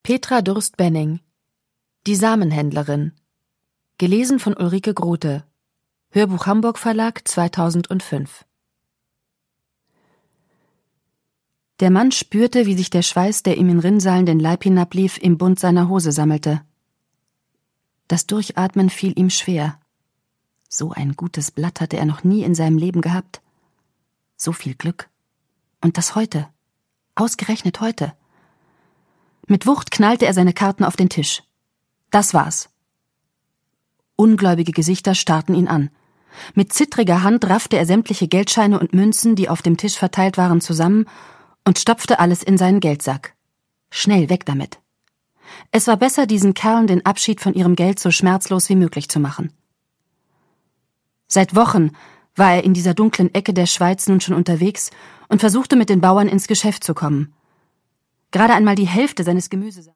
Petra Durst-Benning. Die Samenhändlerin. Gelesen von Ulrike Grote. Hörbuch Hamburg Verlag 2005. Der Mann spürte, wie sich der Schweiß, der ihm in Rinnsalen den Leib hinablief, im Bund seiner Hose sammelte. Das Durchatmen fiel ihm schwer. So ein gutes Blatt hatte er noch nie in seinem Leben gehabt. So viel Glück. Und das heute. Ausgerechnet heute. Mit Wucht knallte er seine Karten auf den Tisch. Das war's. Ungläubige Gesichter starrten ihn an. Mit zittriger Hand raffte er sämtliche Geldscheine und Münzen, die auf dem Tisch verteilt waren, zusammen und stopfte alles in seinen Geldsack. Schnell weg damit. Es war besser, diesen Kerlen den Abschied von ihrem Geld so schmerzlos wie möglich zu machen. Seit Wochen war er in dieser dunklen Ecke der Schweiz nun schon unterwegs und versuchte mit den Bauern ins Geschäft zu kommen. Gerade einmal die Hälfte seines Gemüses